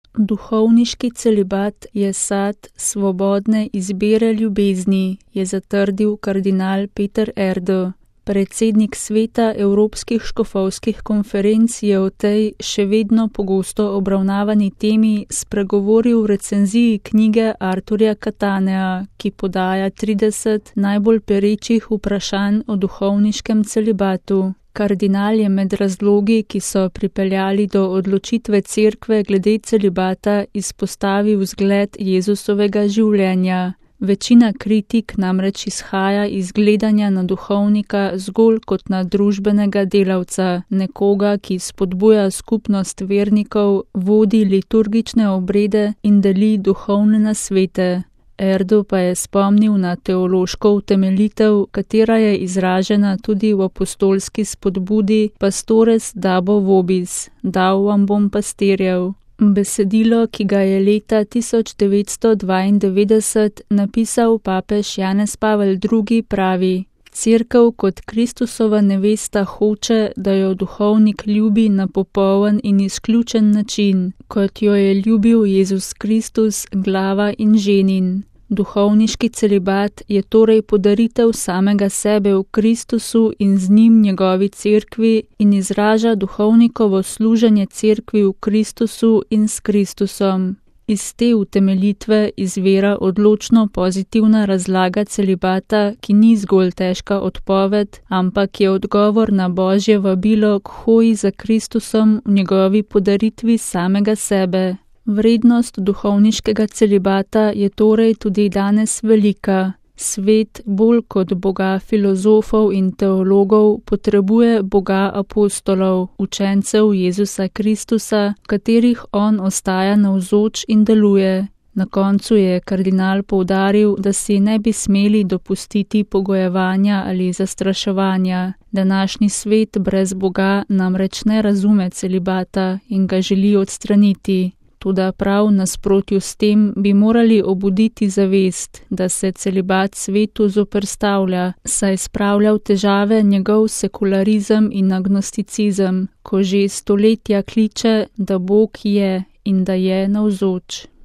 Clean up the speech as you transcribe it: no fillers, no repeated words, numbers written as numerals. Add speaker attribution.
Speaker 1: Duhovniški celibat je sad svobodne izbire ljubezni, je zatrdil kardinal Peter Erdo. Predsednik sveta Evropskih škofovskih konferenc je o tej še vedno pogosto obravnavani temi spregovoril v recenziji knjige Arturja Catanea, ki podaja 30 najbolj perečih vprašanj o duhovniškem celibatu. Kardinal je med razlogi, ki so pripeljali do odločitve cerkve glede celibata, izpostavil zgled Jezusovega življenja. Večina kritik namreč izhaja iz gledanja na duhovnika zgolj kot na družbenega delavca, nekoga, ki spodbuja skupnost vernikov, vodi liturgične obrede in deli duhovne nasvete. Erdo pa je spomnil na teološko utemeljitev, katera je izražena tudi v apostolski spodbudi Pastores dabo vobis, dal vam bom pastirjev. Besedilo, ki ga je leta 1992 napisal papež Janez Pavel II, pravi: Cerkev kot Kristusova nevesta hoče, da jo duhovnik ljubi na popoln in izključen način, kot jo je ljubil Jezus Kristus, glava in ženin. Duhovniški celibat je torej podaritev samega sebe v Kristusu in z njim njegovi cerkvi in izraža duhovnikovo služenje cerkvi v Kristusu in s Kristusom. Iz te utemeljitve izvira odločno pozitivna razlaga celibata, ki ni zgolj težka odpoved, ampak je odgovor na Božje vabilo k hoji za Kristusom v njegovi podaritvi samega sebe. Vrednost duhovniškega celibata je torej tudi danes velika. Svet, bolj kot boga filozofov in teologov, potrebuje boga apostolov, učencev Jezusa Kristusa, v katerih on ostaja navzoč in deluje. Na koncu je kardinal poudaril, da si ne bi smeli dopustiti pogojevanja ali zastraševanja. Današnji svet brez Boga namreč ne razume celibata in ga želi odstraniti. Toda prav nasprotju s tem bi morali obuditi zavest, da se celibat svetu zoperstavlja, saj spravlja v težave njegov sekularizem in agnosticizem, ko že stoletja kliče, da Bog je in da je navzoč.